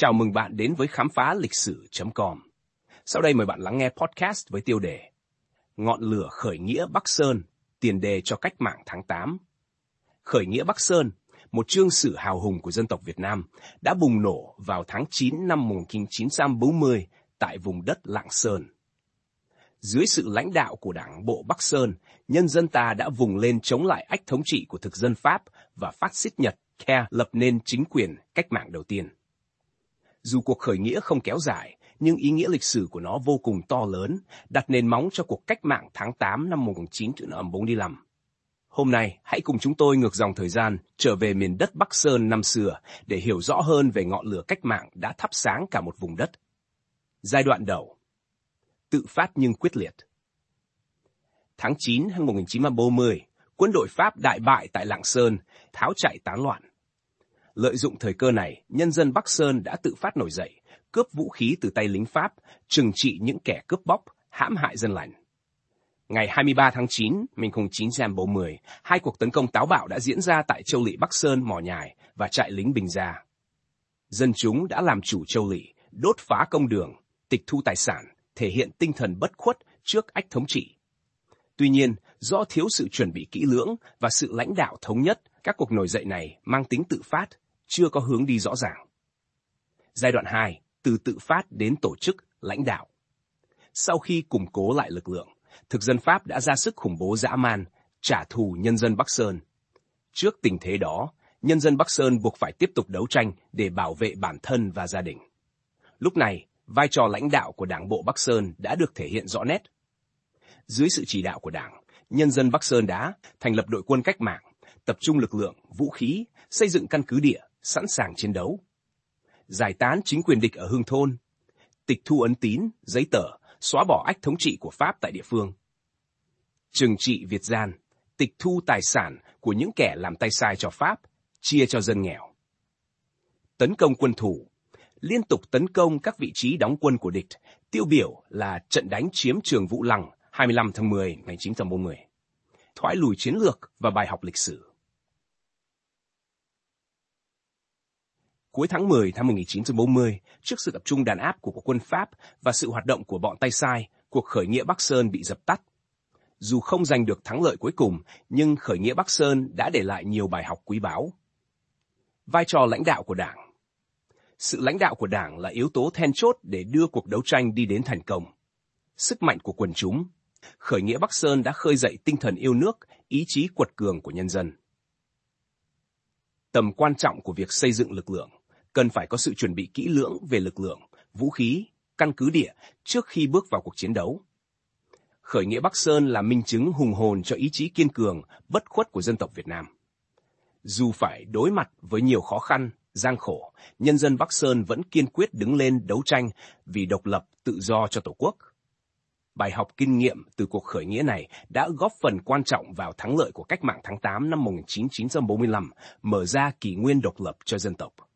Chào mừng bạn đến với khám phá lịch sử.com. Sau đây mời bạn lắng nghe podcast với tiêu đề Ngọn lửa khởi nghĩa Bắc Sơn, tiền đề cho cách mạng tháng 8. Khởi nghĩa Bắc Sơn, một chương sử hào hùng của dân tộc Việt Nam, đã bùng nổ vào tháng 9 năm 1940 tại vùng đất Lạng Sơn. Dưới sự lãnh đạo của Đảng bộ Bắc Sơn, nhân dân ta đã vùng lên chống lại ách thống trị của thực dân Pháp và phát xít Nhật, lập nên chính quyền cách mạng đầu tiên. Dù cuộc khởi nghĩa không kéo dài, nhưng ý nghĩa lịch sử của nó vô cùng to lớn, đặt nền móng cho cuộc cách mạng tháng 8 năm 1945. Hôm nay, hãy cùng chúng tôi ngược dòng thời gian, trở về miền đất Bắc Sơn năm xưa, để hiểu rõ hơn về ngọn lửa cách mạng đã thắp sáng cả một vùng đất. Giai đoạn đầu. Tự phát nhưng quyết liệt. Tháng 9 năm 1940, quân đội Pháp đại bại tại Lạng Sơn, tháo chạy tán loạn. Lợi dụng thời cơ này, nhân dân Bắc Sơn đã tự phát nổi dậy, cướp vũ khí từ tay lính Pháp, trừng trị những kẻ cướp bóc, hãm hại dân lành. Ngày 23 tháng 9 năm 1940, hai cuộc tấn công táo bạo đã diễn ra tại Châu Lỵ Bắc Sơn, Mò Nhài và trại lính Bình Gia. Dân chúng đã làm chủ Châu Lỵ, đốt phá công đường, tịch thu tài sản, thể hiện tinh thần bất khuất trước ách thống trị. Tuy nhiên, do thiếu sự chuẩn bị kỹ lưỡng và sự lãnh đạo thống nhất, các cuộc nổi dậy này mang tính tự phát, chưa có hướng đi rõ ràng. Giai đoạn 2, từ tự phát đến tổ chức, lãnh đạo. Sau khi củng cố lại lực lượng, thực dân Pháp đã ra sức khủng bố dã man, trả thù nhân dân Bắc Sơn. Trước tình thế đó, nhân dân Bắc Sơn buộc phải tiếp tục đấu tranh để bảo vệ bản thân và gia đình. Lúc này, vai trò lãnh đạo của Đảng bộ Bắc Sơn đã được thể hiện rõ nét. Dưới sự chỉ đạo của Đảng, nhân dân Bắc Sơn đã thành lập đội quân cách mạng, tập trung lực lượng, vũ khí, xây dựng căn cứ địa, sẵn sàng chiến đấu. Giải tán chính quyền địch ở Hương Thôn, tịch thu ấn tín, giấy tờ, xóa bỏ ách thống trị của Pháp tại địa phương. Trừng trị Việt gian, tịch thu tài sản của những kẻ làm tay sai cho Pháp, chia cho dân nghèo. Tấn công quân thủ, liên tục tấn công các vị trí đóng quân của địch, tiêu biểu là trận đánh chiếm Trường Vũ Lăng 25 tháng 10 năm 1940. Thoái lùi chiến lược và bài học lịch sử. Cuối tháng 10 năm 1940, trước sự tập trung đàn áp của quân Pháp và sự hoạt động của bọn tay sai, cuộc khởi nghĩa Bắc Sơn bị dập tắt. Dù không giành được thắng lợi cuối cùng, nhưng khởi nghĩa Bắc Sơn đã để lại nhiều bài học quý báu. Vai trò lãnh đạo của Đảng. Sự lãnh đạo của Đảng là yếu tố then chốt để đưa cuộc đấu tranh đi đến thành công. Sức mạnh của quần chúng. Khởi nghĩa Bắc Sơn đã khơi dậy tinh thần yêu nước, ý chí quật cường của nhân dân. Tầm quan trọng của việc xây dựng lực lượng, cần phải có sự chuẩn bị kỹ lưỡng về lực lượng, vũ khí, căn cứ địa trước khi bước vào cuộc chiến đấu. Khởi nghĩa Bắc Sơn là minh chứng hùng hồn cho ý chí kiên cường, bất khuất của dân tộc Việt Nam. Dù phải đối mặt với nhiều khó khăn, gian khổ, nhân dân Bắc Sơn vẫn kiên quyết đứng lên đấu tranh vì độc lập, tự do cho Tổ quốc. Bài học kinh nghiệm từ cuộc khởi nghĩa này đã góp phần quan trọng vào thắng lợi của cách mạng tháng 8 năm 1945, mở ra kỷ nguyên độc lập cho dân tộc.